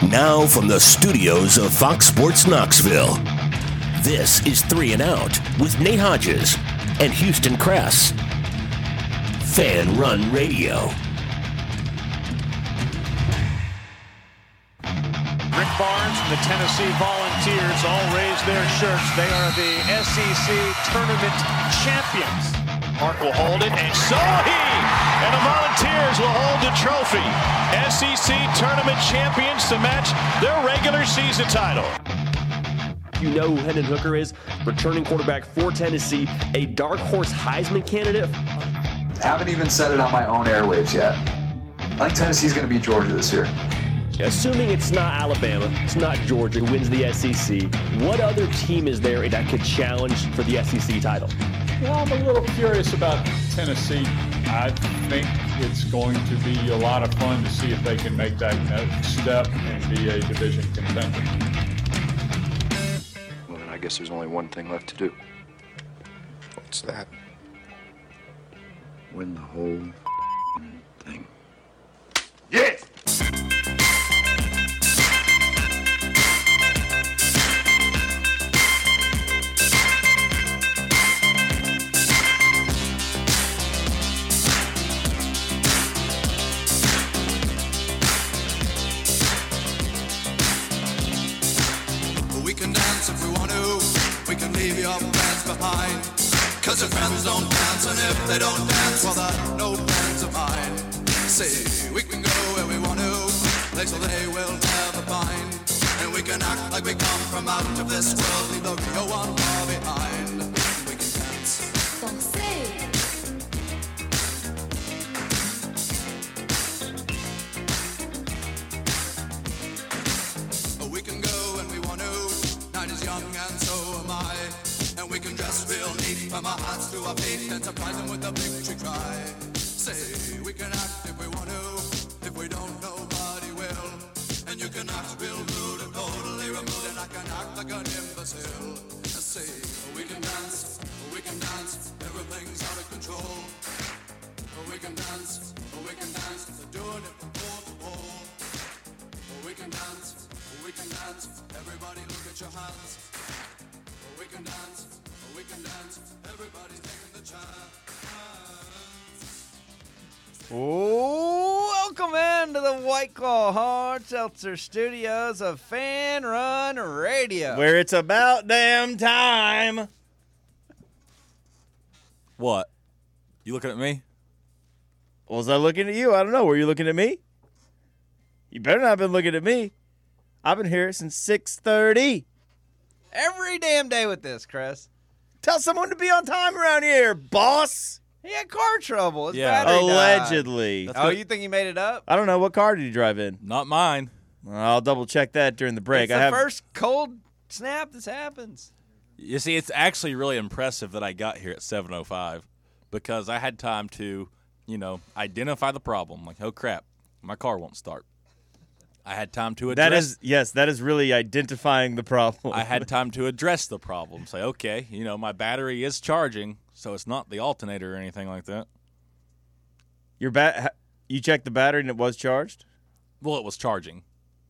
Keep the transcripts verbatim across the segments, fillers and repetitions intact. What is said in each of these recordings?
Now from the studios of Fox Sports Knoxville, this is Three and Out with Nate Hodges and Houston Kress. Fan Run Radio. Rick Barnes and the Tennessee Volunteers all raised their shirts. They are the S E C Tournament champions. Mark will hold it, and so he and the Volunteers will hold the trophy. S E C Tournament champions to match their regular season title. You know who Hendon Hooker is, returning quarterback for Tennessee, a dark horse Heisman candidate. Haven't even said it on my own airwaves yet. I think Tennessee's going to beat Georgia this year. Assuming it's not Alabama, it's not Georgia who wins the S E C, what other team is there that could challenge for the S E C title? Well, I'm a little curious about Tennessee. I think it's going to be a lot of fun to see if they can make that next step and be a division contender. Well, then I guess there's only one thing left to do. What's that? Win the whole thing. Yes! We can dance if we want to. We can leave your friends behind. Cause your friends don't dance, and if they don't dance, well, they're no friends of mine. Say, we can go where we want to, places they will never find. And we can act like we come from out of this world, leave the real one far behind. We can dance. Danser. We can go when we want to, night is young and so am I. And we can dress real neat from our hearts to our feet and surprise them with a victory cry. Say, we can act if we want to, if we don't, nobody will. And you can act real rude and totally removed, and I can act like an imbecile. Say, we can dance, we can dance, everything's out of control. We can dance, we can dance, they're doing it from pole to pole. We can dance, we can dance, everybody look at your hands. We can dance, we can dance, everybody's taking the chance. Welcome into the White Claw Hard Seltzer Studios of Fan Run Radio, where it's about damn time. What? You looking at me? Was I looking at you? I don't know. Were you looking at me? You better not have been looking at me. I've been here since six thirty. every damn day with this, Chris. Tell someone to be on time around here, boss. He had car trouble. His yeah, battery allegedly. died. Oh, you think he made it up? I don't know. What car did he drive in? Not mine. Well, I'll double check that during the break. It's I the have... first cold snap this happens. You see, it's actually really impressive that I got here at seven oh five because I had time to, you know, identify the problem. Like, oh, crap, my car won't start. I had time to address. That is, yes, that is really identifying the problem. I had time to address the problem. Say, okay, you know, my battery is charging, so it's not the alternator or anything like that. Your bat, you checked the battery and it was charged? Well, it was charging.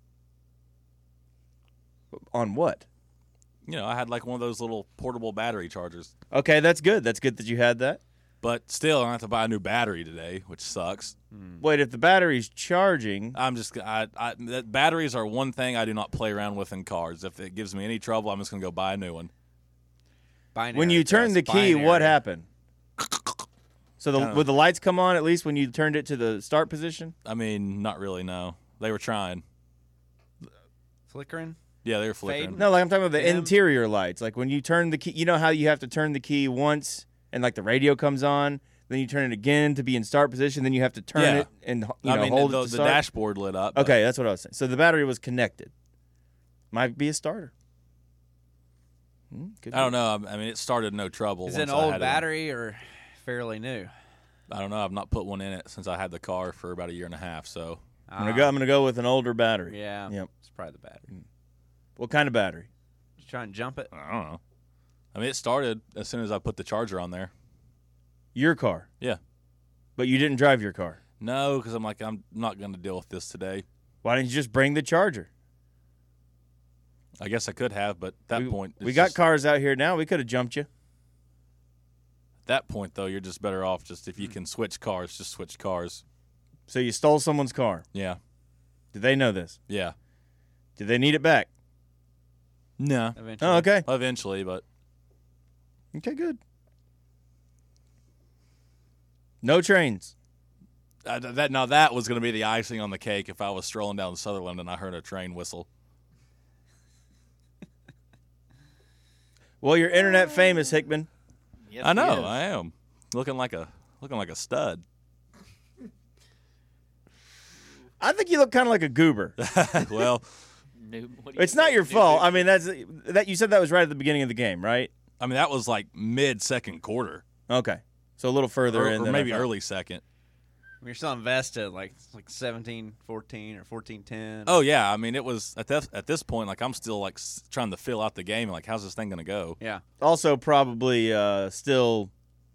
On what? You know, I had like one of those little portable battery chargers. Okay, that's good. That's good that you had that. But still, I have to buy a new battery today, which sucks. Hmm. Wait, if the battery's charging, I'm just I, I that batteries are one thing I do not play around with in cars. If it gives me any trouble, I'm just gonna go buy a new one. Binary, when you turned the key, binary. what happened? So the, would the lights come on at least when you turned it to the start position? I mean, not really. No, they were trying. Flickering. Yeah, they were flickering. Fade? No, like I'm talking about the Dim. interior lights. Like when you turn the key, you know how you have to turn the key once and like the radio comes on, then you turn it again to be in start position, then you have to turn Yeah. it and you I know mean, hold the, it to the start. dashboard lit up. but- Okay, that's what I was saying. So the battery was connected. Might be a starter. Hmm, could I don't know. I mean, it started no trouble. Is it once an I old had battery or fairly new? I don't know. I've not put one in it since I had the car for about a year and a half. So I'm gonna go. I'm gonna go with an older battery. Yeah. Yep. It's probably the battery. What kind of battery? Did you try and jump it? I don't know. I mean, it started as soon as I put the charger on there. Your car. Yeah. But you didn't drive your car. No, because I'm like, I'm not going to deal with this today. Why didn't you just bring the charger? I guess I could have, but at that we, point, we got just, cars out here now. We could have jumped you. At that point, though, you're just better off just if you can switch cars, just switch cars. So you stole someone's car. Yeah. Did they know this? Yeah. Did they need it back? No. Eventually. Oh, okay. Eventually, but Okay, good. No trains. uh, that now that was going to be the icing on the cake if I was strolling down Sutherland and I heard a train whistle. Well, you're internet famous, Hickman. Yes, I know, he is. I am looking like a looking like a stud. I think you look kind of like a goober. Well, New, what do you It's not say? your New fault. food? I mean, that's that you said that was right at the beginning of the game, right? I mean that was like mid second quarter, Okay, so a little further or, in, or than I maybe thought. early second. You're still invested, like like seventeen fourteen or fourteen ten. Oh yeah, I mean it was at that at this point like I'm still like s- trying to fill out the game and like how's this thing gonna go? Yeah. Also, probably uh, still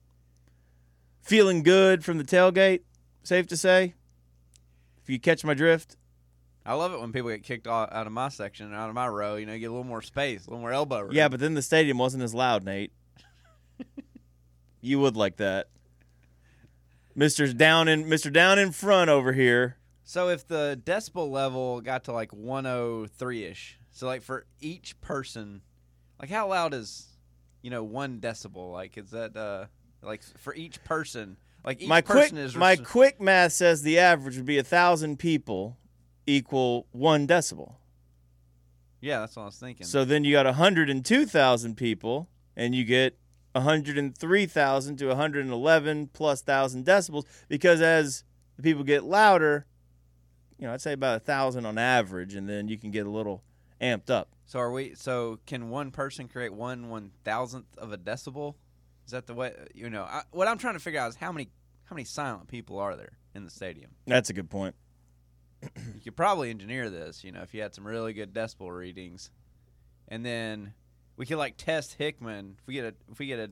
feeling good from the tailgate. Safe to say, if you catch my drift. I love it when people get kicked out out of my section and out of my row. You know, you get a little more space, a little more elbow room. Yeah, but then the stadium wasn't as loud, Nate. You would like that. Mister's down in Mister down in front over here. So if the decibel level got to like one oh three-ish, so like for each person, like how loud is, you know, one decibel? Like is that uh like for each person? Like each my quick person is my res- quick math says the average would be a thousand people equal one decibel. Yeah, that's what I was thinking. So then you got a hundred and two thousand people, and you get a hundred and three thousand to a hundred and eleven plus thousand decibels. Because as the people get louder, you know, I'd say about a thousand on average, and then you can get a little amped up. So are we? So can one person create one one thousandth of a decibel? Is that the way? You know, I, what I'm trying to figure out is how many how many silent people are there in the stadium? That's a good point. You could probably engineer this. You know, if you had some really good decibel readings, and then we could like test Hickman. If we get a if we get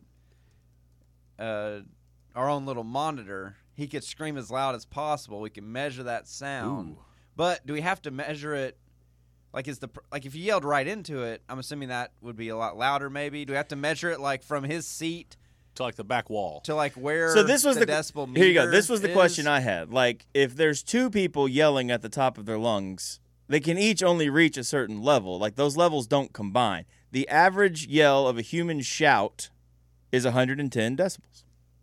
a uh, our own little monitor, he could scream as loud as possible. We can measure that sound. Ooh. But do we have to measure it? Like is the like if you yelled right into it, I'm assuming that would be a lot louder. Maybe do we have to measure it like from his seat To like the back wall. to like where? So this was the, the, decibel meter Here you go. This was the is? question I had. Like, if there's two people yelling at the top of their lungs, they can each only reach a certain level. Like those levels don't combine. The average yell of a human shout is one hundred ten decibels.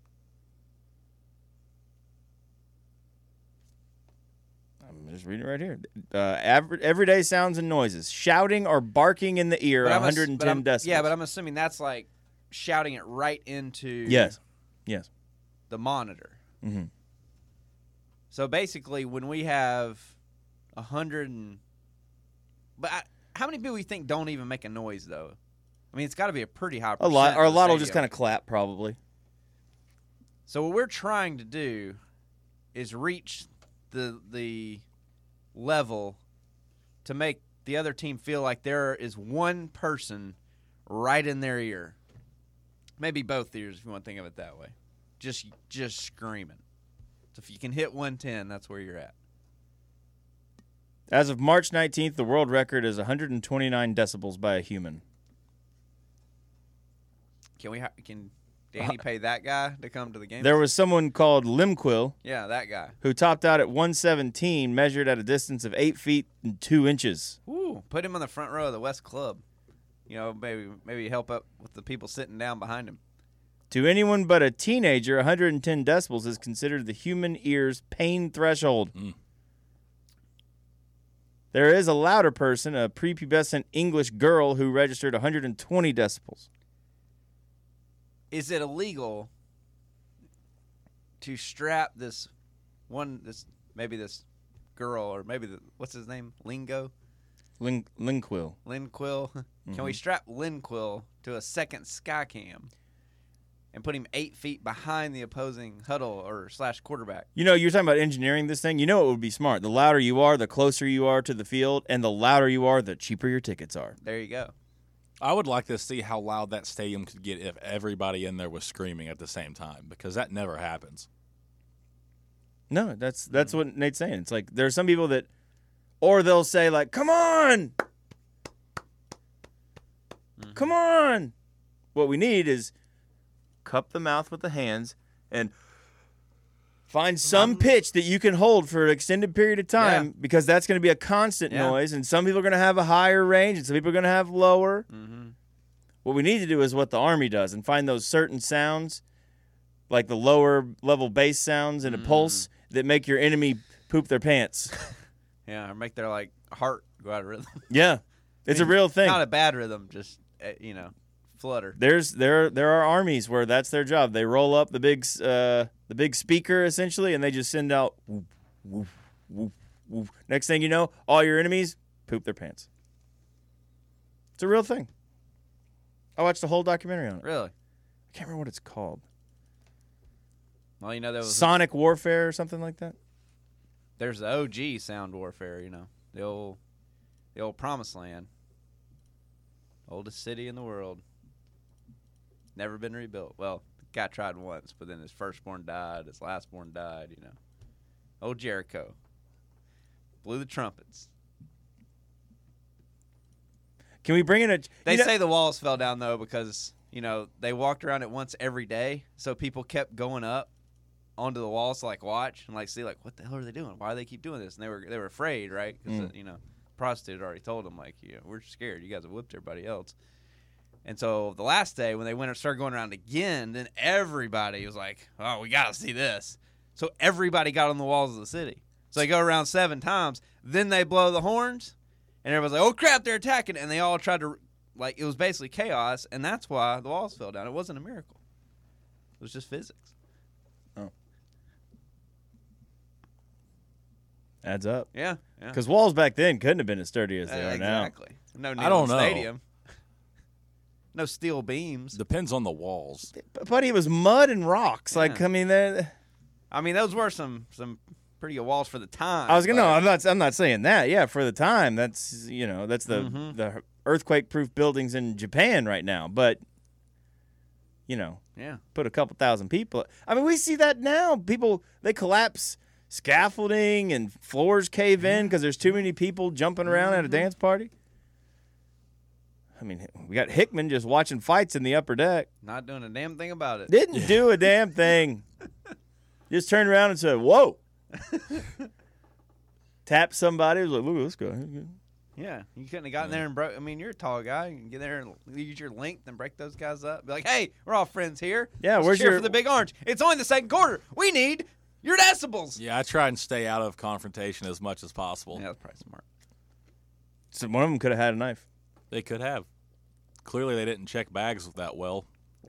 I'm just reading it right here. Uh, average, everyday sounds and noises. Shouting or barking in the ear, But I'm ass- one hundred ten but I'm- decibels. Yeah, but I'm assuming that's like shouting it right into Yes. Yes. the monitor. Mm-hmm. So basically, when we have a hundred and, but I, how many people you think don't even make a noise though? I mean, it's got to be a pretty high. A lot, percent or a of the lot will just stadium. kind of clap, probably. So what we're trying to do is reach the the level to make the other team feel like there is one person right in their ear. Maybe both ears, if you want to think of it that way. Just just screaming. So if you can hit one ten, that's where you're at. As of March nineteenth, the world record is one hundred twenty-nine decibels by a human. Can we? ha- Can Danny pay that guy to come to the game? There was someone called Limquill Yeah, that guy. who topped out at one seventeen, measured at a distance of eight feet and two inches. Ooh, put him on the front row of the West Club. You know, maybe maybe help up with the people sitting down behind him. To anyone but a teenager, one hundred ten decibels is considered the human ear's pain threshold. Mm. There is a louder person, a prepubescent English girl, who registered one hundred twenty decibels. Is it illegal to strap this one, this maybe this girl or maybe the what's his name, Lingo, Lin- Linquill. Lynn Quill? Can we Mhm. strap Lynn Quill to a second sky cam and put him eight feet behind the opposing huddle or slash quarterback? You know, you're talking about engineering this thing. You know it would be smart. The louder you are, the closer you are to the field, and the louder you are, the cheaper your tickets are. There you go. I would like to see how loud that stadium could get if everybody in there was screaming at the same time, because that never happens. No, that's that's what Nate's saying. It's like there are some people that, or they'll say like, "Come on," Come on. What we need is cup the mouth with the hands and find some pitch that you can hold for an extended period of time, Yeah. because that's going to be a constant Yeah. noise, and some people are going to have a higher range and some people are going to have lower. Mm-hmm. What we need to do is what the Army does and find those certain sounds, like the lower level bass sounds and a Mm. pulse that make your enemy poop their pants. Yeah, or make their like heart go out of rhythm. Yeah, it's I mean, a real thing. Not a bad rhythm, just uh, you know, flutter. There's there there are armies where that's their job. They roll up the big uh, the big speaker essentially, and they just send out whoop, whoop, whoop, whoop. Next thing you know, all your enemies poop their pants. It's a real thing. I watched a whole documentary on it. Really? I can't remember what it's called. Well, you know, there was Sonic Warfare or something like that. there's the O G sound warfare. You know, the old the old Promised Land, oldest city in the world. Never been rebuilt. Well, the guy tried once, but then his firstborn died, his lastborn died. You know, old Jericho blew the trumpets. Can we bring in a? They you know- say the walls fell down though because you know they walked around it once every day, so people kept going up onto the walls to like watch and like see like what the hell are they doing? Why do they keep doing this? And they were they were afraid, right? Because Mm. you know, prostitute already told them like, you know, we're scared. You guys have whipped everybody else. And so the last day when they went and started going around again, then everybody was like, oh, we got to see this. So everybody got on the walls of the city. So they go around seven times. Then they blow the horns, and everybody's like, oh, crap, they're attacking. And they all tried to, like, it was basically chaos, and that's why the walls fell down. It wasn't a miracle. It was just physics. Oh. Adds up. Yeah. yeah. Because walls back then couldn't have been as sturdy as they Uh, are now. exactly. No I don't Neyland know. Stadium. No steel beams. Depends on the walls. But it was mud and rocks. Like, Yeah. I mean, that. I mean, those were some some pretty good walls for the time. I was gonna. No, but- I'm not. I'm not saying that. Yeah, for the time, that's you know, that's the Mhm. the earthquake-proof buildings in Japan right now. But you know, Yeah. put a couple thousand people. I mean, we see that now. People they collapse scaffolding and floors cave in because there's too many people jumping around at a dance party. I mean, we got Hickman just watching fights in the upper deck. Not doing a damn thing about it. Didn't do a damn thing. Just turned around and said, "Whoa." Tapped somebody. Was like, "Look at this guy." Yeah, you couldn't have gotten there and broke. I mean, you're a tall guy. You can get there and use your length and break those guys up. Be like, hey, we're all friends here. Yeah, Let's where's cheer your- for the Big Orange? It's only the second quarter. We need your decibels. Yeah, I try and stay out of confrontation as much as possible. Yeah, that's probably smart. So one of them could have had a knife. They could have. Clearly, they didn't check bags that well.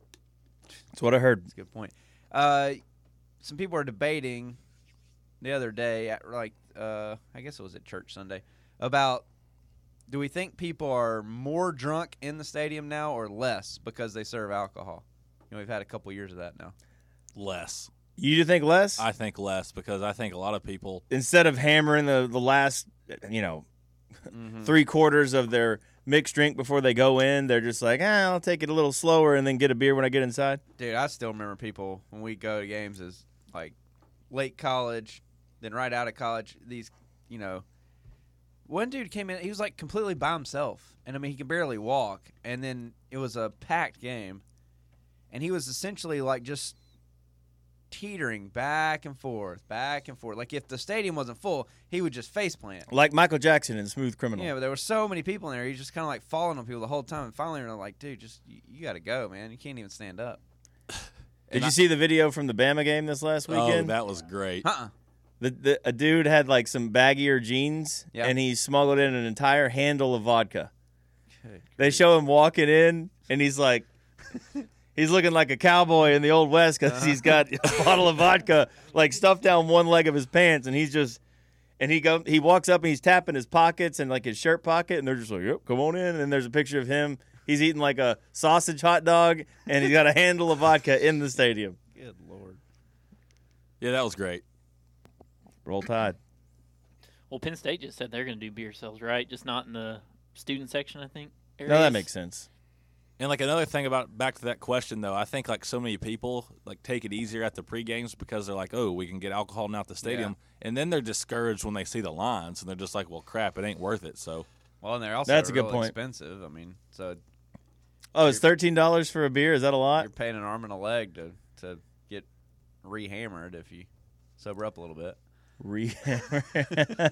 That's what I heard. That's a good point. Uh, some people were debating the other day, at like uh, I guess it was at church Sunday, about do we think people are more drunk in the stadium now or less because they serve alcohol? You know, we've had a couple years of that now. Less. You do think less? I think less because I think a lot of people. Instead of hammering the, the last, you know, Mm-hmm. three quarters of their mixed drink before they go in, they're just like, ah, I'll take it a little slower and then get a beer when I get inside. Dude, I still remember people when we go to games as like late college, then right out of college. These, you know, one dude came in. He was like completely by himself, and I mean he could barely walk. And then it was a packed game, and he was essentially like just teetering back and forth, back and forth. Like if the stadium wasn't full, he would just face plant. Like Michael Jackson in Smooth Criminal. Yeah, but there were so many people in there. He just kind of like falling on people the whole time. And finally, they're like, dude, just you, you got to go, man. You can't even stand up. Did And you I- see the video from the Bama game this last weekend? Oh, that was great. Uh-uh. The, the, a dude had like some baggier jeans, Yeah. and he smuggled in an entire handle of vodka. Good They show him walking in, and he's like, he's looking like a cowboy in the Old West because he's got a bottle of vodka like stuffed down one leg of his pants, and he's just, and he go, he walks up and he's tapping his pockets and like his shirt pocket, and they're just like, yep, come on in. And there's a picture of him. He's eating like a sausage hot dog, and he's got a handle of vodka in the stadium. Good Lord. Yeah, that was great. Roll Tide. Well, Penn State just said they're going to do beer sales, right? Just not in the student section, I think. No, that areas. makes sense. And like another thing about back to that question though, I think like so many people like take it easier at the pre-games because they're like, oh, we can get alcohol now at the stadium, and then they're discouraged when they see the lines, and they're just like, well, crap, it ain't worth it. So, Well, and they're also That's a good real point. expensive. I mean, so Oh, it's thirteen dollars for a beer. Is that a lot? You're paying an arm and a leg to to get rehammered if you sober up a little bit. Rehammered.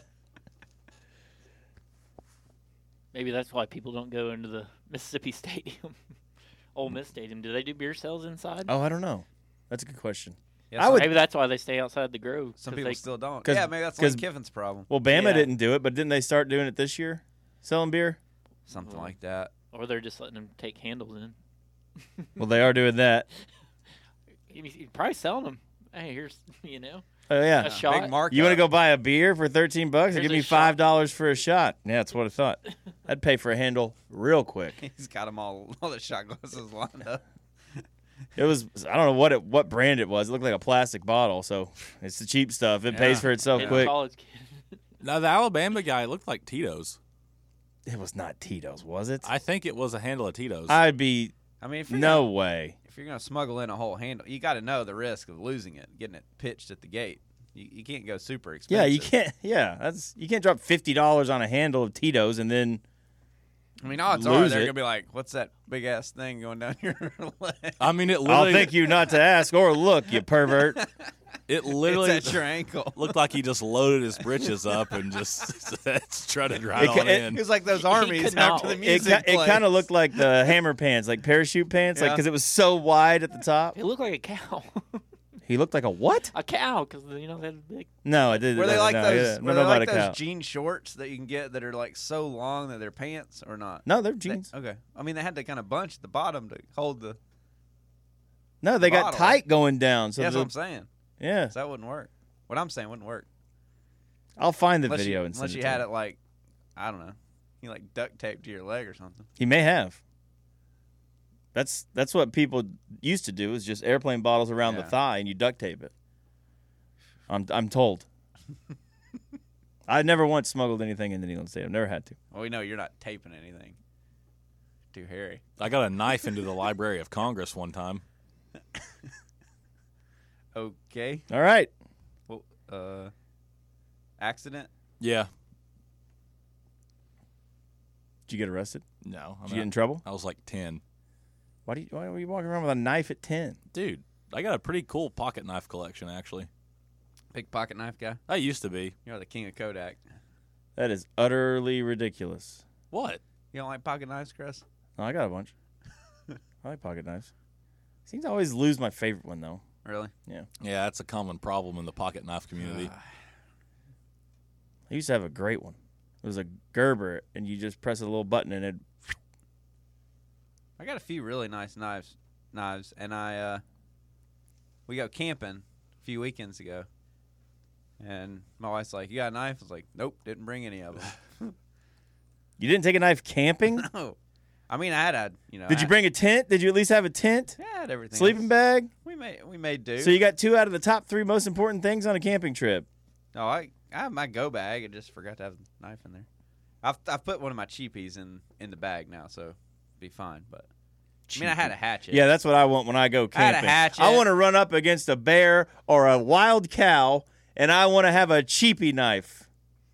Maybe that's why people don't go into the Mississippi Stadium, Ole Miss Stadium. Do they do beer sales inside? Oh, I don't know. That's a good question. Yeah, I would. Maybe that's why they stay outside the Grove. Some people they, still don't. 'cause- Yeah, maybe that's 'cause- Lane Kiffin's problem. Well, Bama Yeah. didn't do it, but didn't they start doing it this year? Selling beer? Something like that. Or they're just letting them take handles in. Well, they are doing that. You- You're probably selling them. Hey, here's, you know, Oh yeah. a shot. Big markup. You want to go buy a beer for thirteen bucks and Here's give a me shot. five dollars for a shot? Yeah, that's what I thought. I'd pay for a handle real quick. He's got them all, all the shot glasses lined up. It was I don't know what it what brand it was. It looked like a plastic bottle, so it's the cheap stuff. It pays Yeah. for itself Hidden quick. college kid. Now the Alabama guy looked like Tito's. It was not Tito's, was it? I think it was a handle of Tito's. I'd be I mean, if you're no gonna, way. if you're gonna smuggle in a whole handle, you got to know the risk of losing it, getting it pitched at the gate. You, you can't go super expensive. Yeah, you can't. Yeah, that's you can't drop fifty dollars on a handle of Tito's and then. I mean, odds are lose they're it. gonna be like, "What's that big ass thing going down your leg?" I mean, it I'll literally. thank you not to ask or look, you pervert. It literally It's at your ankle. looked like he just loaded his britches up and just strutted right It ca- on it- in. It was like those armies could not. after the It, music. ki- it kind of looked like the hammer pants, like parachute pants, like Yeah. because it was so wide at the top. It looked like a cow. He looked like a what? a cow, because, you know, they had a big. No, I did. Were they no, like no, those? yeah, Were no, they no, like about a those cow. jean shorts that you can get that are like so long that they're pants or not? No, they're They- jeans. okay, I mean they had to kind of bunch at the bottom to hold the. No, they got bottle. tight going down. So Yeah, that's the- what I'm saying. yeah, So that wouldn't work. What I'm saying wouldn't work. I'll find the Unless video you, and send unless it you to had you. it like, I don't know, you like duct taped to your leg or something. He may have. That's that's what people used to do is just airplane bottles around the Yeah. thigh and you duct tape it. I'm I'm told. I never once smuggled anything into Neyland Stadium. Never had to. Well, we know you're not taping anything. Too hairy. I got a knife into the Library of Congress one time. Okay. All right. Well, uh, accident. Yeah. Did you get arrested? No. I Did you get in trouble? I was like ten. Why do you why were you walking around with a knife at ten? Dude, I got a pretty cool pocket knife collection, actually. Big pocket knife guy. I used to be. You're the king of Kodak. That is utterly ridiculous. What? You don't like pocket knives, Chris? Oh, I got a bunch. I like pocket knives. Seems to always lose my favorite one though. Really? Yeah. Yeah, that's a common problem in the pocket knife community. I used to have a great one. It was a Gerber, and you just press a little button, and it. I got a few really nice knives, knives, and I uh, we go camping a few weekends ago, and my wife's like, "You got a knife?" I was like, "Nope, didn't bring any of them." You didn't take a knife camping? No, I mean I had a you know. Did you I- bring a tent? Did you at least have a tent? Yeah, I had everything. Sleeping else. bag? We made we made do. So you got two out of the top three most important things on a camping trip. No, I I have my go bag. I just forgot to have the knife in there. I've I've put one of my cheapies in in the bag now, so be fine. But I mean, I had a hatchet. Yeah, that's what I want when I go I had a camping. hatchet. I want to run up against a bear or a wild cow, and I want to have a cheapy knife.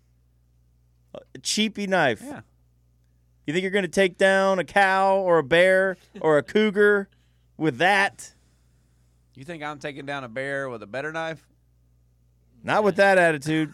A cheapy knife. Yeah. You think you're going to take down a cow or a bear or a cougar with that? You think I'm taking down a bear with a better knife? Not with that attitude.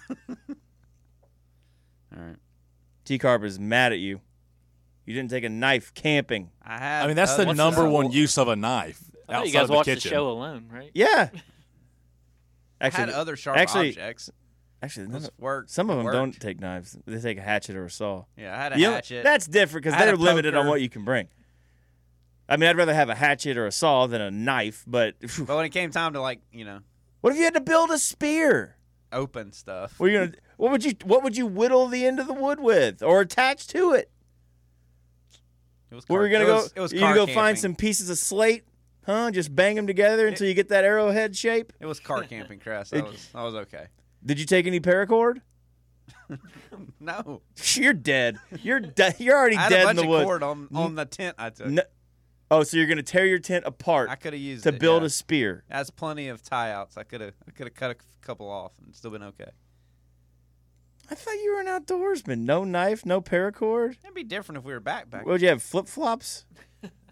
All right. T-Carp is mad at you. You didn't take a knife camping. I had. I mean, that's the what's number the- one use of a knife I thought outside you guys of the watched the kitchen. show alone, right? Yeah. I had other sharp actually, objects. Actually, none This of- worked. some of It them worked. don't take knives. They take a hatchet or a saw. Yeah, I had a You know, hatchet. that's different because I had they're a limited on poker. what you can bring. I mean, I'd rather have a hatchet or a saw than a knife, but But when it came time to like you know what if you had to build a spear? open stuff, What are you gonna? What would you? What would you whittle the end of the wood with, or attach to it? it was. Where car- are you gonna it go? Was, it was you car gonna go camping. find some pieces of slate, huh? Just bang them together until you get that arrowhead shape. It was car camping, Chris. I It- was I was okay. Did you take any paracord? No, You're dead. You're dead. You're already I had dead a in bunch the of woods. cord on on the tent I took. No- oh, so you're gonna tear your tent apart I could have used to it, build yeah. a spear. Has plenty of tie outs. I could have I could have cut a couple off and still been okay. I thought you were an outdoorsman. No knife, no paracord. It'd be different if we were backpacking. What would you have? Flip flops?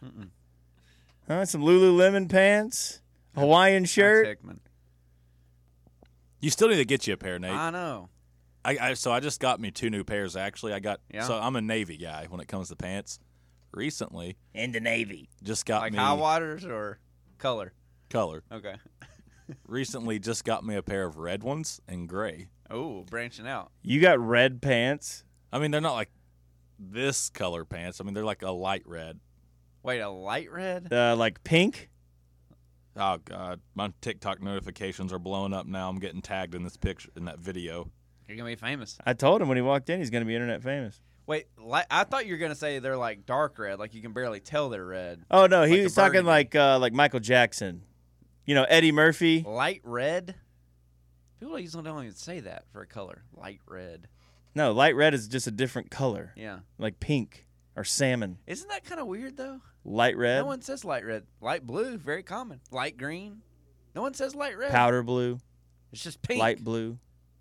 Mm-mm. Huh? Some Lululemon pants, Hawaiian shirt. That's Hickman. You still need to get you a pair, Nate. I know. I, I so I just got me two new pairs. Actually, I got. Yeah. So I'm a Navy guy when it comes to pants. Recently, in the Navy, just got like me high waters or color. Color. Okay. Recently, just got me a pair of red ones and gray. Oh, branching out. You got red pants? I mean, they're not like this color pants. I mean, they're like a light red. Wait, a light red? Uh, like pink? Oh God, my TikTok notifications are blowing up now. I'm getting tagged in this picture, in that video. You're gonna be famous. I told him when he walked in he's going to be internet famous. Wait, li- I thought you were gonna say they're like dark red, like you can barely tell they're red. Oh no, he Like was a talking burgundy. like uh, like Michael Jackson. You know, Eddie Murphy. Light red? People usually don't even say that for a color. Light red. No, light red is just a different color. Yeah. Like pink or salmon. Isn't that kind of weird though? Light red. No one says light red. Light blue, very common. Light green. No one says light red. Powder blue. It's just pink. Light blue.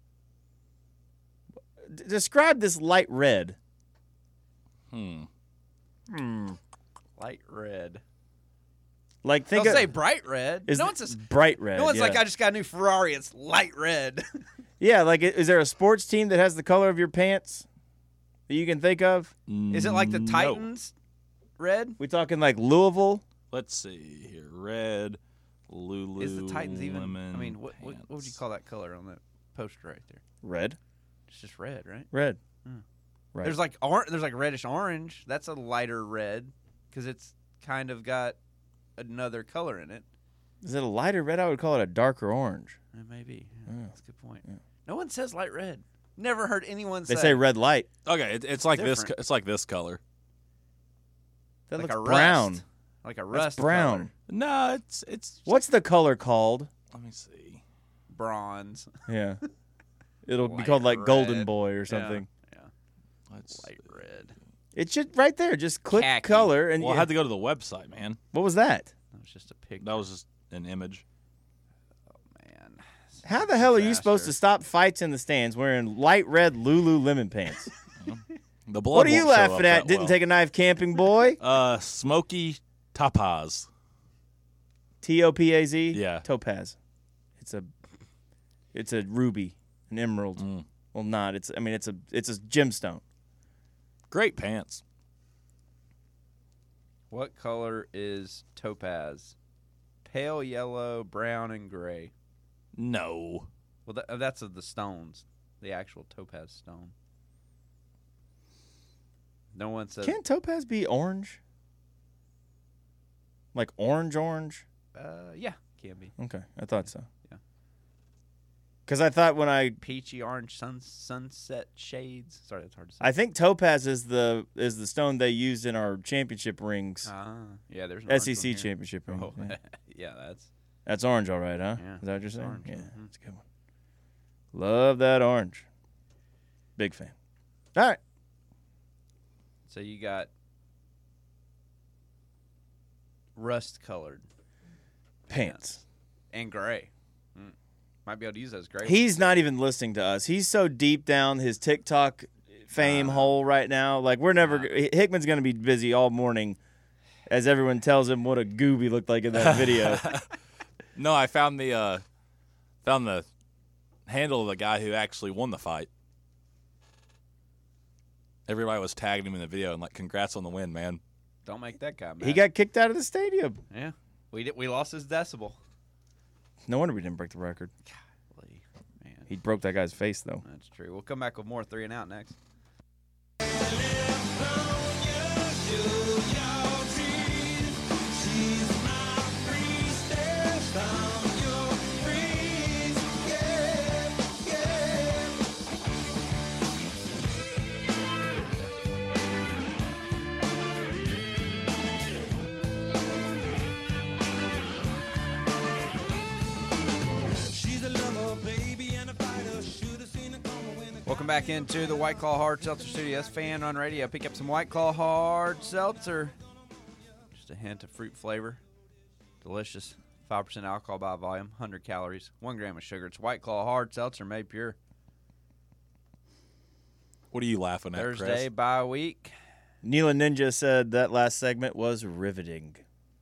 D- describe this light red. Hmm. Hmm. Light red. Like think They'll of, say bright red. Is no it one says bright red. No one's yeah. like, I just got a new Ferrari. It's light red. Yeah, like i- is there a sports team that has the color of your pants that you can think of? Is it like the No. Titans red? We talking like Louisville? Let's see here. Red, Lulu. Is the Titans even? I mean, what, what what would you call that color on that poster right there? Red. It's just red, right? Red. Hmm. Right. There's like or- there's like reddish orange. That's a lighter red because it's kind of got another color in it. Is it a lighter red? I would call it a darker orange. It may be. Yeah, Yeah. That's a good point. Yeah. No one says light red. Never heard anyone They say. say red light. Okay, it, it's like this. Different. co- It's like this color. That like looks a rust. brown. Like a That's rust brown. color. No, it's it's. What's the color called? Let me see. Bronze. Yeah. It'll be Light called like Golden red. Boy or Yeah. something. Yeah. Let's Light see. red. It should right there. Just click Khaki. color and Well, I yeah. had to go to the website, man. What was that? That was just a picture. That was just an image. Man. How the hell are you supposed to Disaster. stop fights in the stands wearing light red Lululemon pants? The blood. What are you won't show laughing up at? that Didn't well. take a knife camping, boy. Uh, smoky topaz. T O P A Z. Yeah. Topaz. It's a. It's a ruby, an emerald. Mm. Well, not. It's. I mean, it's a. It's a gemstone. Great pants. What color is topaz? Pale yellow, brown, and gray. No. Well, that, that's of the stones, the actual topaz stone. No one says. Can't topaz be orange? Like orange, orange. Uh, yeah, can be Okay, I thought so. Yeah. Because I thought when I, peachy orange sun, sunset shades. Sorry, that's hard to say. I think topaz is the is the stone they used in our championship rings, Ah, yeah, there's an S E orange C one here. championship rings. Oh, Yeah. yeah, that's That's orange, all right, huh? Yeah, Is that what you're it's saying? orange, Yeah, mhm. that's a good one. Love that orange. Big fan. All right. so you got rust colored Pants. and gray. Mm. Might be able to use those gray. He's ones. not even listening to us. He's so deep down his TikTok fame Nah. hole right now. Like we're never. Nah. Hickman's gonna be busy all morning, as everyone tells him what a goob he looked like in that video. No, I found the uh, found the handle of the guy who actually won the fight. Everybody was tagging him in the video and like, "Congrats on the win, man." Don't make that guy mad. He got kicked out of the stadium. yeah. We did, we lost his decibel. No wonder we didn't break the record. Golly, man, He broke that guy's face though. that's true. We'll come back with more three and out next. Welcome back into the White Claw Hard Seltzer Studios. Fan on radio. Pick up some White Claw Hard Seltzer. Just a hint of fruit flavor. Delicious. five percent alcohol by volume. one hundred calories. one gram of sugar. It's White Claw Hard Seltzer made pure. What are you laughing at, Thursday Chris? bye week. Neela Ninja said that last segment was riveting.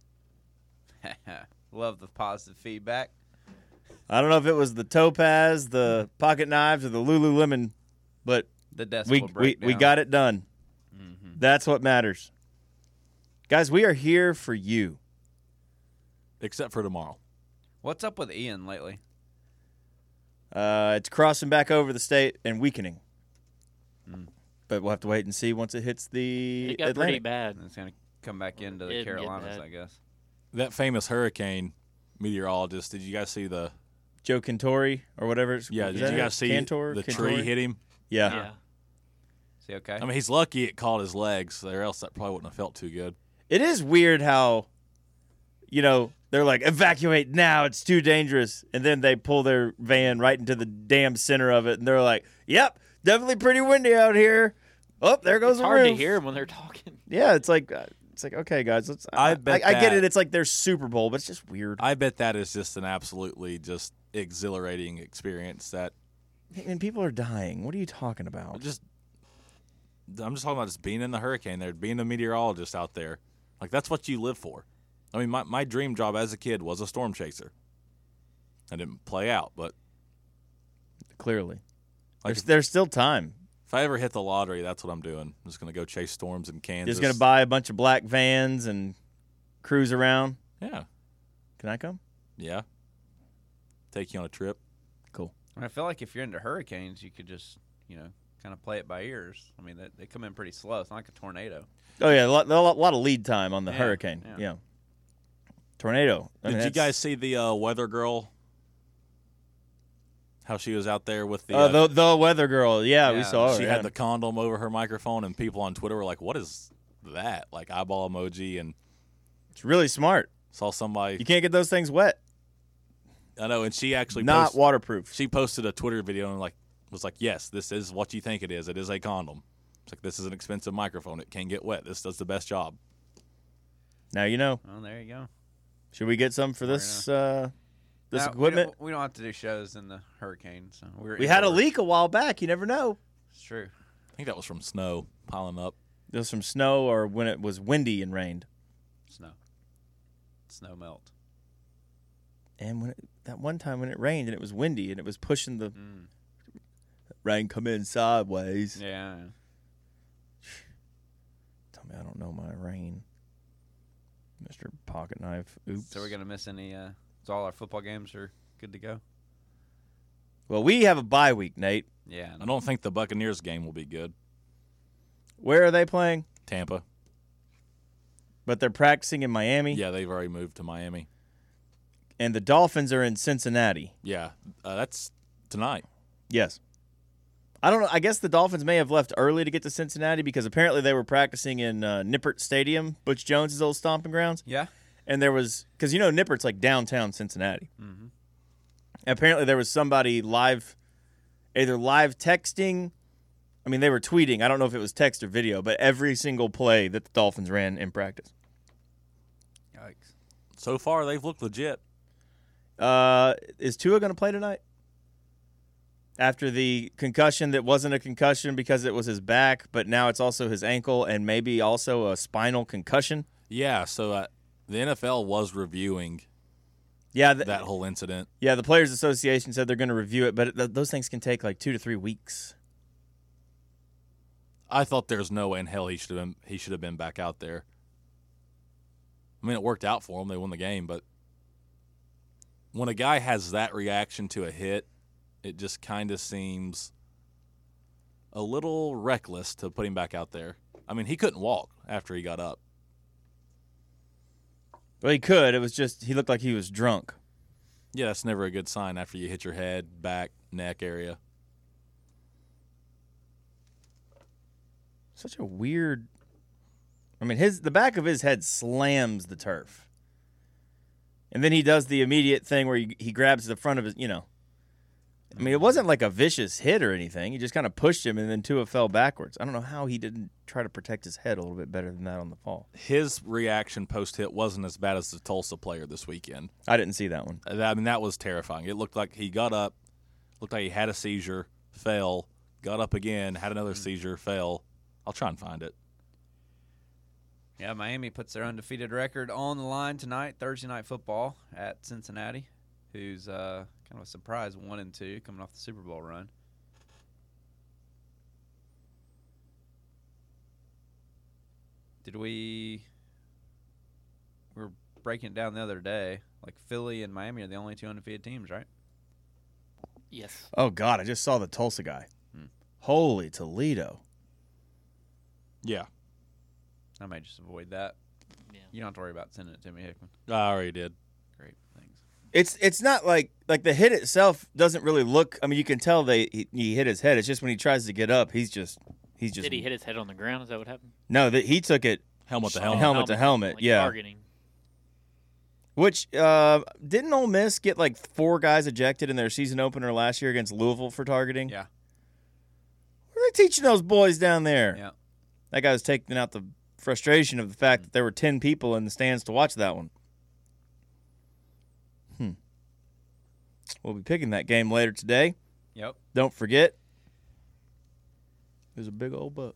Love the positive feedback. I don't know if it was the Topaz, the pocket knives, or the Lululemon, but the decibel we, we, breakdown. we got it done. Mm-hmm. That's what matters. Guys, we are here for you. Except for tomorrow. What's up with Ian lately? Uh, it's crossing back over the state and weakening. Mm. But we'll have to wait and see once it hits the It got Atlantic. pretty bad. It's going to come back into the It'd get Carolinas, bad. I guess. That famous hurricane meteorologist, did you guys see the Joe Cantori or whatever it's Yeah, is did that you it? guys see Cantor? the Cantori? tree hit him? Yeah. Yeah. Is he okay? I mean, he's lucky it caught his legs, or else that probably wouldn't have felt too good. It is weird how, you know, they're like, evacuate now, it's too dangerous. And then they pull their van right into the damn center of it, and they're like, yep, definitely pretty windy out here. Oh, there goes It's the hard roof. to hear them when they're talking. Yeah, it's like, uh, it's like okay, guys, let's. I I, bet I, I get that- it. It's like their Super Bowl, but it's just weird. I bet that is just an absolutely just exhilarating experience. That And people are dying. What are you talking about? just, I'm just talking about just being in the hurricane there, being a meteorologist out there. Like, that's what you live for. I mean, my, my dream job as a kid was a storm chaser. I didn't play out, but Clearly, like there's, if, there's still time. if I ever hit the lottery, that's what I'm doing. I'm just going to go chase storms in Kansas. Just gonna buy a bunch of black vans and cruise around. Yeah. Can I come? Yeah. Take you on a trip. Cool. I feel like if you're into hurricanes, you could just, you know, kind of play it by ears. I mean, they, they come in pretty slow. It's not like a tornado. Oh yeah, a lot, a lot, lot of lead time on the Yeah, hurricane. yeah. Yeah. Tornado. I Did mean, you that's- guys see the uh, weather girl? How she was out there with the, Oh, uh, the the weather girl. Yeah, we Yeah, saw her. she yeah. had the condom over her microphone, and people on Twitter were like, "What is that?" Like eyeball emoji, and It's really smart. saw somebody. You can't get those things wet. I know, and she actually Not post- waterproof. She posted a Twitter video and like was like, "Yes, this is what you think it is. It is a condom. It's like this is an expensive microphone. It can get wet. This does the best job." Now you know. Oh, there you go. Should we get some for this uh, this Now, equipment? We don't, we don't have to do shows in the hurricane. So we're We had a indoors. leak a while back. You never know. It's true. I think that was from snow piling up. It was from snow or when it was windy and rained. Snow. Snow melt. And when it, that one time when it rained and it was windy and it was pushing the Mm. rain come in sideways. Yeah. Tell me I don't know my rain. Mister Pocket Knife. Oops. So we're gonna miss any? Uh, so all our football games are good to go. Well, we have a bye week, Nate. Yeah. I don't think the Buccaneers game will be good. Where are they playing? Tampa. But they're practicing in Miami. Yeah, they've already moved to Miami. And the Dolphins are in Cincinnati. Yeah, uh, that's tonight. Yes. I don't know. I guess the Dolphins may have left early to get to Cincinnati because apparently they were practicing in uh, Nippert Stadium, Butch Jones' old stomping grounds. Yeah. And there was, because you know Nippert's like downtown Cincinnati. Mm-hmm. Apparently there was somebody live, either live texting. I mean, they were tweeting. I don't know if it was text or video, but every single play that the Dolphins ran in practice. Yikes. So far, they've looked legit. Uh, is Tua going to play tonight? After the concussion that wasn't a concussion because it was his back, but now it's also his ankle and maybe also a spinal concussion. Yeah, so uh, the N F L was reviewing Yeah, th- that whole incident. Yeah, the Players Association said they're going to review it, but th- those things can take like two to three weeks. I thought there's no way in hell he should have been he should have been back out there. I mean, it worked out for him; they won the game. But when a guy has that reaction to a hit, it just kind of seems a little reckless to put him back out there. I mean, he couldn't walk after he got up. Well, he could. It was just he looked like he was drunk. Yeah, that's never a good sign after you hit your head, back, neck area. Such a weird. I mean, his the back of his head slams the turf, and then he does the immediate thing where he, he grabs the front of his. You know, I mean, it wasn't like a vicious hit or anything. He just kind of pushed him, and then Tua fell backwards. I don't know how he didn't try to protect his head a little bit better than that on the fall. His reaction post-hit wasn't as bad as the Tulsa player this weekend. I didn't see that one. I mean, that was terrifying. It looked like he got up, looked like he had a seizure, fell, got up again, had another seizure, fell. I'll try and find it. Yeah, Miami puts their undefeated record on the line tonight, Thursday Night Football at Cincinnati, who's uh, kind of a surprise one and two coming off the Super Bowl run. Did we – we were breaking it down the other day. Like, Philly and Miami are the only two undefeated teams, right? Yes. Oh, God, I just saw the Tulsa guy. Hmm. Holy Toledo. Yeah. I might just avoid that. Yeah. You don't have to worry about sending it to me, Hickman. I already did. Great, thanks. It's it's not like like the hit itself doesn't really look. I mean, you can tell they he, he hit his head. It's just when he tries to get up, he's just he's just. Did he hit his head on the ground? Is that what happened? No, that he took it helmet to helmet. Helmet, helmet to helmet. Like yeah. Targeting. Which uh, didn't Ole Miss get like four guys ejected in their season opener last year against Louisville for targeting? Yeah. What are they teaching those boys down there? Yeah. That guy was taking out the frustration of the fact that there were ten people in the stands to watch that one. Hmm. We'll be picking that game later today. Yep. Don't forget, there's a big old buck.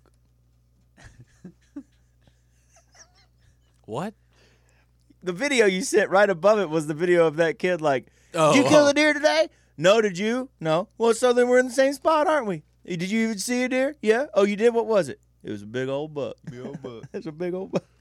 What? The video you sent right above it was the video of that kid like, oh, did you kill oh. a deer today? No, did you? No. Well, so then we're in the same spot, aren't we? Did you even see a deer? Yeah. Oh, you did? What was it? It was a big old buck. Big old buck. It's a big old buck.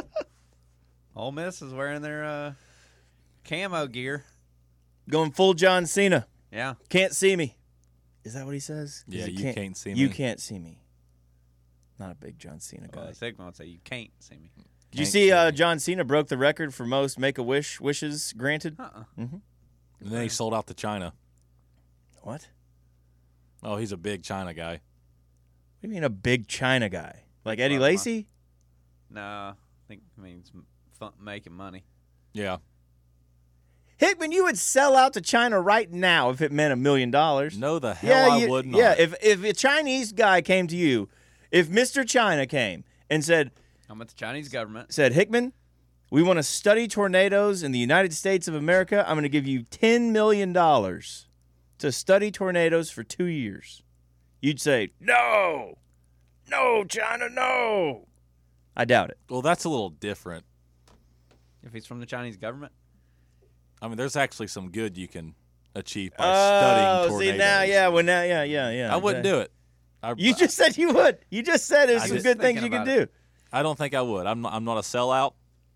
Ole Miss is wearing their uh, camo gear. Going full John Cena. Yeah. Can't see me. Is that what he says? Yeah, he you can't, can't see me. You can't see me. Not a big John Cena guy. Well, Sigma would say, you can't see me. Did you see uh, John Cena broke the record for most Make-A-Wish wishes granted? Uh-uh. Mm-hmm. And then he sold out to China. What? Oh, he's a big China guy. What do you mean a big China guy? Like Eddie Lacy? No, I think it means fun, making money. Yeah. Hickman, you would sell out to China right now if it meant a million dollars. No, the hell yeah, I you, would not. Yeah, if, if a Chinese guy came to you, if Mister China came and said, I'm at the Chinese government. Said, Hickman, we want to study tornadoes in the United States of America. I'm going to give you ten million dollars to study tornadoes for two years. You'd say, no, no, China, no. I doubt it. Well, that's a little different. If he's from the Chinese government? I mean, there's actually some good you can achieve by oh, studying tornadoes. see, now, yeah, well, now, yeah, yeah, yeah. I wouldn't do it. I, you just said you would. You just said there's I some just good things you could do. It. I don't think I would. I'm not, I'm not a sellout.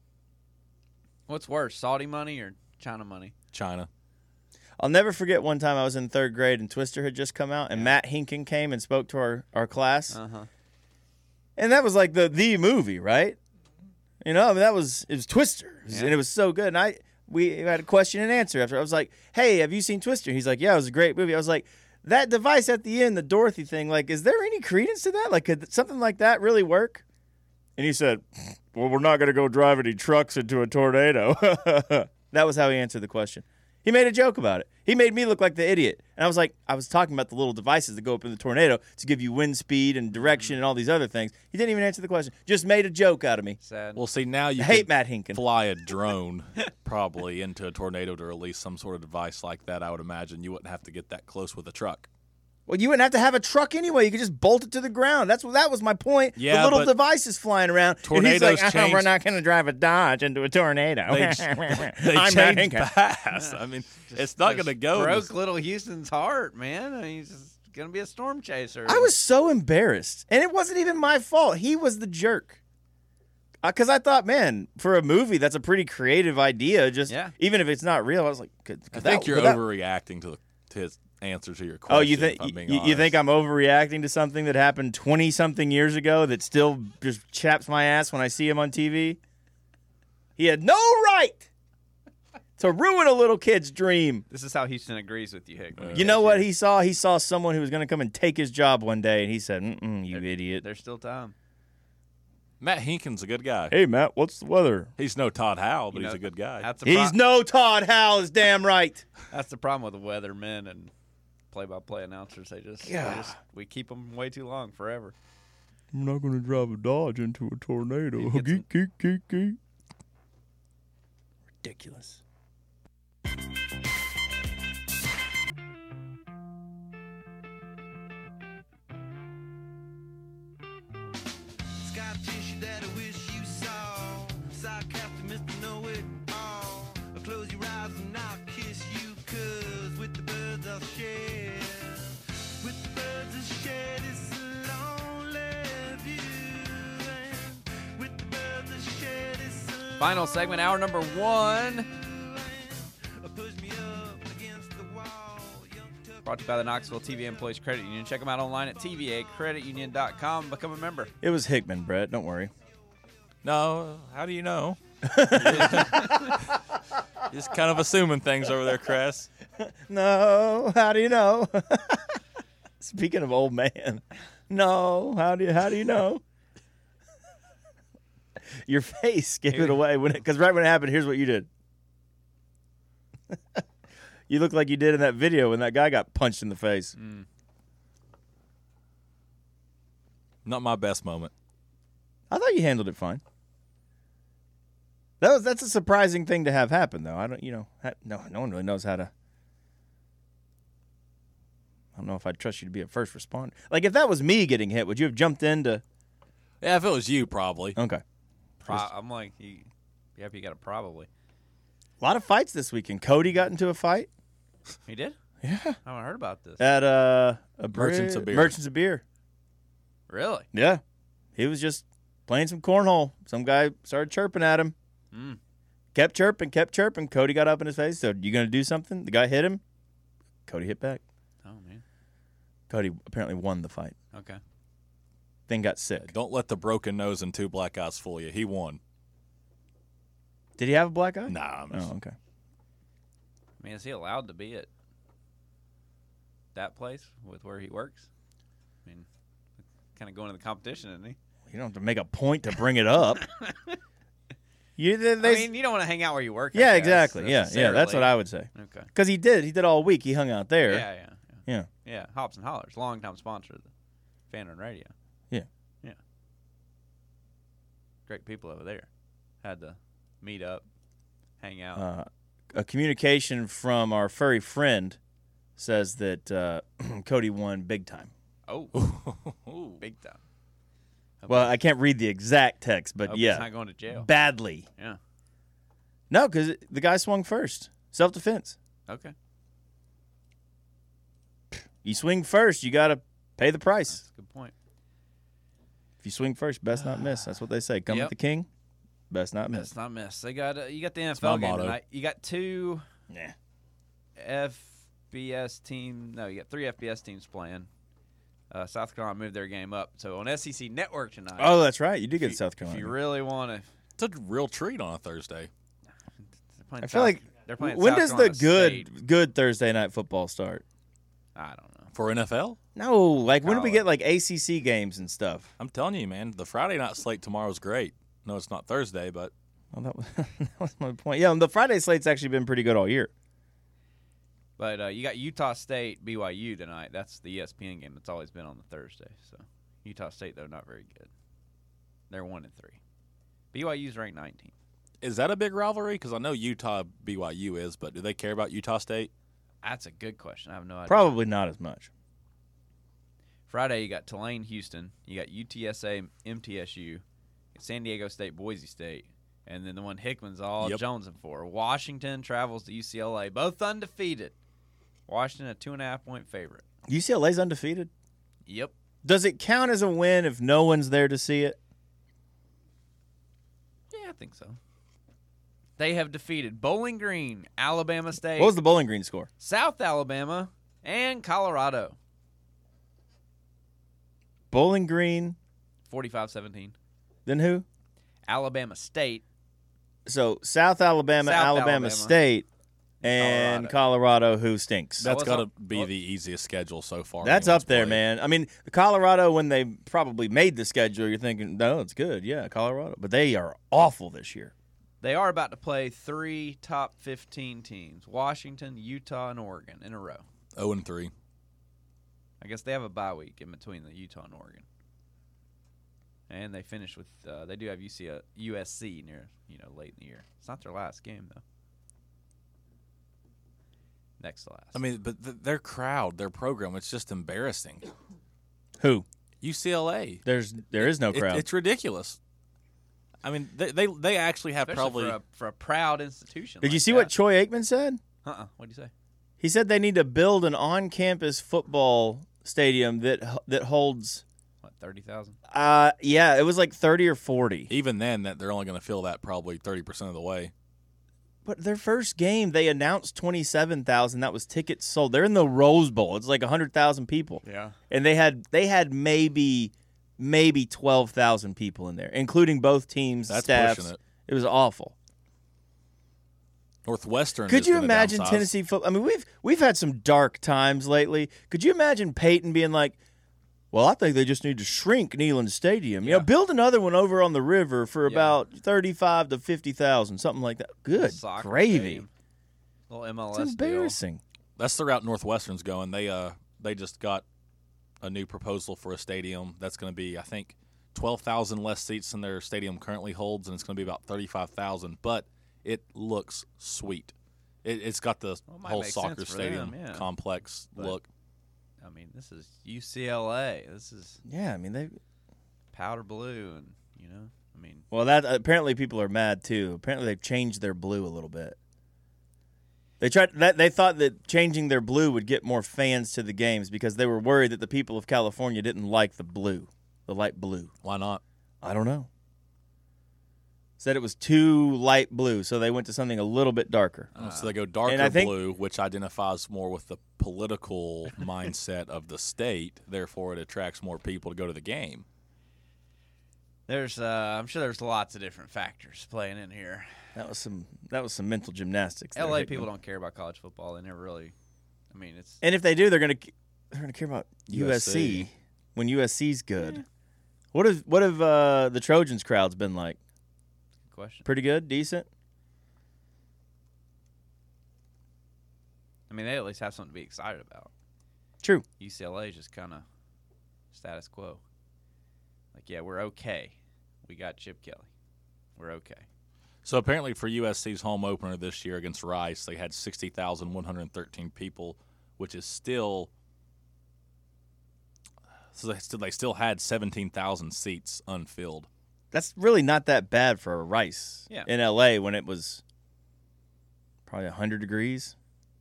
What's worse, Saudi money or China money? China. I'll never forget one time I was in third grade and Twister had just come out, and yeah. Matt Hinken came and spoke to our, our class. Uh-huh. And that was like the the movie, right? You know, I mean, that was, it was Twister, yeah. and it was so good. And I we had a question and answer after. I was like, hey, have you seen Twister? He's like, yeah, it was a great movie. I was like, that device at the end, the Dorothy thing, like, is there any credence to that? Like, could something like that really work? And he said, well, we're not going to go drive any trucks into a tornado. That was how he answered the question. He made a joke about it. He made me look like the idiot. And I was like, I was talking about the little devices that go up in the tornado to give you wind speed and direction and all these other things. He didn't even answer the question. Just made a joke out of me. Sad. Well, see, now you I hate Matt Hinken. Fly a drone probably into a tornado to release some sort of device like that. I would imagine you wouldn't have to get that close with a truck. Well, you wouldn't have to have a truck anyway. You could just bolt it to the ground. That's what that was my point. Yeah, the little but devices flying around. Tornadoes and he's like, change. Oh, we're not going to drive a Dodge into a tornado. They, they I'm change fast. I mean, just, it's not going to go. Broke this... little Houston's heart, man. I mean, he's just going to be a storm chaser. I was so embarrassed, and it wasn't even my fault. He was the jerk. Because uh, I thought, man, for a movie, that's a pretty creative idea. Just yeah. even if it's not real, I was like, could, could I think that, you're that... overreacting to, the, to his answer to your question. Oh, you think you, you think I'm overreacting to something that happened twenty something years ago that still just chaps my ass when I see him on T V? He had no right to ruin a little kid's dream. This is how Houston agrees with you, Hick. Uh, you know what he saw? He saw someone who was going to come and take his job one day, and he said, Mm-mm, you there, idiot. There's still time. Matt Hinken's a good guy. Hey, Matt, what's the weather? He's no Todd Howell, but you know, he's a good guy. That's He's pro- no Todd Howell, is damn right. That's the problem with the weathermen and play-by-play announcers. They just, they just we keep them way too long, forever. I'm not going to drive a Dodge into a tornado. Geek, geek, geek, geek, geek. Ridiculous. Scar tissue that I wish you saw. Final segment, hour number one. Brought to you by the Knoxville T V A Employees Credit Union. Check them out online at T V A credit union dot com. Become a member. It was Hickman, Brett. Don't worry. No, how do you know? Just kind of assuming things over there, Chris. No, how do you know? Speaking of old man, no, how do you, how do you know? Your face gave it away when because right when it happened, here's what you did. You look like you did in that video when that guy got punched in the face. Mm. Not my best moment. I thought you handled it fine. That was that's a surprising thing to have happen, though. I don't, you know, ha- no, no one really knows how to. I don't know if I'd trust you to be a first responder. Like if that was me getting hit, would you have jumped in to? Yeah, if it was you, probably. Okay. Pro- I'm like, you, yep, you got to probably. A lot of fights this weekend. Cody got into a fight. He did? Yeah. I haven't heard about this. At uh, a Merchants of Beer. Merchants of Beer. Really? Yeah. He was just playing some cornhole. Some guy started chirping at him. Mm. Kept chirping, kept chirping. Cody got up in his face. Said, "You going to do something?" The guy hit him. Cody hit back. Oh, man. Cody apparently won the fight. Okay. Then got sick. Don't let the broken nose and two black eyes fool you. He won. Did he have a black eye? Nah. I'm just, Oh, okay. I mean, is he allowed to be at that place with where he works? I mean, kind of going to the competition, isn't he? You don't have to make a point to bring it up. you, they, they, I mean, you don't want to hang out where you work. I yeah, guess, exactly. Yeah, yeah. That's what necessarily. I would say. Okay. Because he did. He did all week. He hung out there. Yeah, yeah, yeah. Yeah. Yeah, Hops and Hollers, longtime sponsor of the Fan Run Radio. Yeah. Yeah. Great people over there. Had to meet up, hang out. Uh, a communication from our furry friend says that uh, Cody won big time. Oh, big time. Hope Well, I can't read the exact text, but hope yeah. he's not going to jail. Badly. Yeah. No, because the guy swung first. Self-defense. Okay. You swing first, you got to pay the price. That's a good point. If you swing first, best not miss. That's what they say. Come Yep. with the king, best not miss. That's not miss. They got uh, you got the N F my L game motto. tonight. You got two Yeah. F B S team. No, you got three F B S teams playing. Uh, South Carolina moved their game up, so on S E C Network tonight. Oh, that's right. You did get if you, South Carolina. If you really want to, it's a real treat on a Thursday. I I feel like they're playing. when South does the Carolina good State. good Thursday night football start? I don't know. For N F L? No, like when do we College. get like A C C games and stuff? I'm telling you, man, the Friday night slate tomorrow's great. No, it's not Thursday, but Well, that was, that was my point. Yeah, the Friday slate's actually been pretty good all year. But uh, you got Utah State B Y U tonight. That's the E S P N game. That's always been on the Thursday. So Utah State though not very good. They're one and three. B Y U's ranked nineteenth. is that a big rivalry? Because I know Utah B Y U is, but do they care about Utah State? That's a good question. I have no idea. Probably not as much. Friday you got Tulane Houston. You got U T S A M T S U. San Diego State Boise State. And then the one Hickman's all Yep. jonesing for. Washington travels to U C L A. Both undefeated. Washington a two and a half point favorite. U C L A's undefeated. Yep. Does it count as a win if no one's there to see it? Yeah, I think so. They have defeated Bowling Green, Alabama State, What was the Bowling Green score? South Alabama, and Colorado. Bowling Green. forty-five seventeen. Then who? Alabama State. So South Alabama, South Alabama, Alabama. State, and Colorado, who stinks. That's what's got to up? be the easiest schedule so far. That's anyone's up there, played. man. I mean, Colorado, when they probably made the schedule, you're thinking, no, it's good. Yeah, Colorado. But they are awful this year. They are about to play three top fifteen teams: Washington, Utah, and Oregon in a row. oh and three. I guess they have a bye week in between the Utah and Oregon. And they finish with uh, they do have U C, uh, U S C near you know late in the year. It's not their last game though. Next to last. I mean, but th- their crowd, their program, it's just embarrassing. Who? U C L A. There's there is no It- crowd. it's ridiculous. I mean, they they, they actually have Especially probably. for a, for a proud institution. Did you like see that. what Troy Aikman said? Uh-uh. What'd you say? He said they need to build an on-campus football stadium that that holds What, thirty thousand? Uh, yeah, it was like thirty or forty. Even then, that they're only going to fill that probably thirty percent of the way. But their first game, they announced twenty-seven thousand. That was tickets sold. They're in the Rose Bowl. It's like one hundred thousand people. Yeah. And they had they had maybe maybe twelve thousand people in there, including both teams' That's staffs. pushing it. It was awful. Northwestern. Could is you gonna imagine downsize. Tennessee football? I mean, we've we've had some dark times lately. Could you imagine Peyton being like, "Well, I think they just need to shrink Neyland Stadium. You Yeah. know, build another one over on the river for Yeah. about thirty-five to fifty thousand, something like that." Good Soccer gravy. stadium. Little M L S It's embarrassing. That's the route Northwestern's going. They uh they just got a new proposal for a stadium that's going to be, I think, twelve thousand less seats than their stadium currently holds, and it's going to be about thirty-five thousand. But it looks sweet. It, it's got the Well, it might whole make soccer sense for stadium them, yeah. complex But- look. I mean, this is U C L A. This is Yeah, I mean they. powder blue, and you know, I mean, Well, that apparently people are mad too. Apparently they've changed their blue a little bit. They tried that. They thought that changing their blue would get more fans to the games because they were worried that the people of California didn't like the blue, the light blue. Why not? I don't know. Said it was too light blue, so they went to something a little bit darker. Uh, so they go darker and I think- blue, which identifies more with the political mindset of the state. Therefore, it attracts more people to go to the game. there's uh, I'm sure there's lots of different factors playing in here. That was some. That was some mental gymnastics. there, L A Hickman. people don't care about college football. They never really. I mean, it's And if they do, they're gonna they're gonna care about U S C, U S C. when U S C's good. What have what have uh, the Trojans crowds been like? good question. Pretty good, decent. I mean, they at least have something to be excited about. True. U C L A is just kind of status quo. Like, yeah, we're okay. We got Chip Kelly. We're okay. So apparently for U S C's home opener this year against Rice, they had sixty thousand one hundred thirteen people, which is still so they still, they still had seventeen thousand seats unfilled. That's really not that bad for a Rice Yeah. in L A when it was probably one hundred degrees.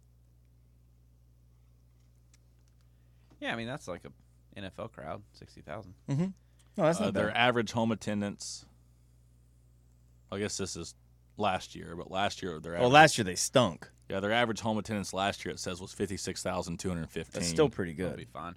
Yeah, I mean, that's like a N F L crowd, sixty thousand. Mm-hmm. No, that's Uh, not their bad. average home attendance, I guess this is last year, but last year their Well, average, last year they stunk. yeah their average home attendance last year it says was fifty six thousand two hundred fifteen. That's still pretty That'll good. be fine.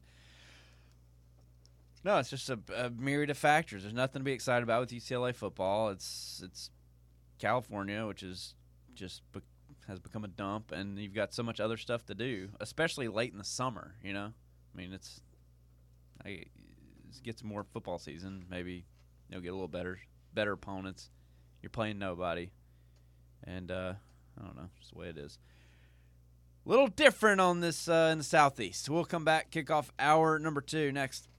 No, it's just a, a myriad of factors. There's nothing to be excited about with U C L A football. It's it's California, which is just be, has become a dump, and you've got so much other stuff to do, especially late in the summer. You know, I mean, it's I it gets more football season. Maybe you'll get a little better better opponents. You're playing nobody, and uh, I don't know, just the way it is. A little different on this uh, in the Southeast. We'll come back, kick off hour number two next.